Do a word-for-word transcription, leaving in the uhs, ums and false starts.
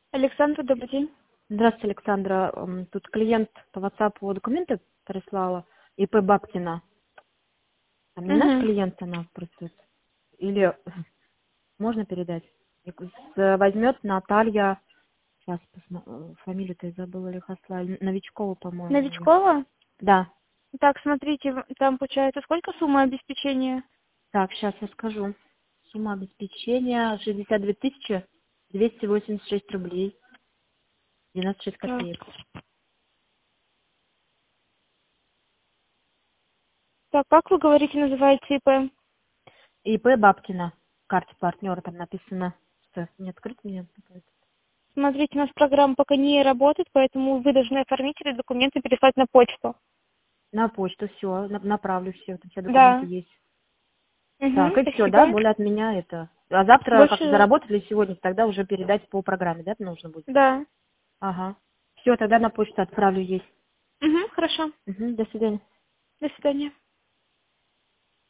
Александра, добрый день. Здравствуйте, Александра. М, Тут клиент по WhatsApp документы прислала, ИП Бабкина. Там не наш Угу. клиент, она просто... Или можно передать? И с- Возьмет Наталья... Сейчас, посмо- э, фамилию-то я забыла, Лихослав. Новичкова, по-моему, ее. Новичкова? Да. Так, смотрите, в- там получается сколько сумма обеспечения? Так, сейчас я скажу. Сумма обеспечения шестьдесят две тысячи двести восемьдесят шесть рублей девяносто шесть Так, копеек. так, как вы говорите, называется ИП? ИП Бабкина. В карте партнера там написано. Что, не открыть мне? Смотрите, у нас программа пока не работает, поэтому вы должны оформить эти документы и переслать на почту. На почту все, направлю все, все документы Да. есть. Так, Угу, и все, да, спасибо. более от меня это. А завтра, как Больше... заработали сегодня, тогда уже передать по программе, да, нужно будет? Да. Ага. Все, тогда на почту отправлю есть. Угу, хорошо. Угу, до свидания. До свидания.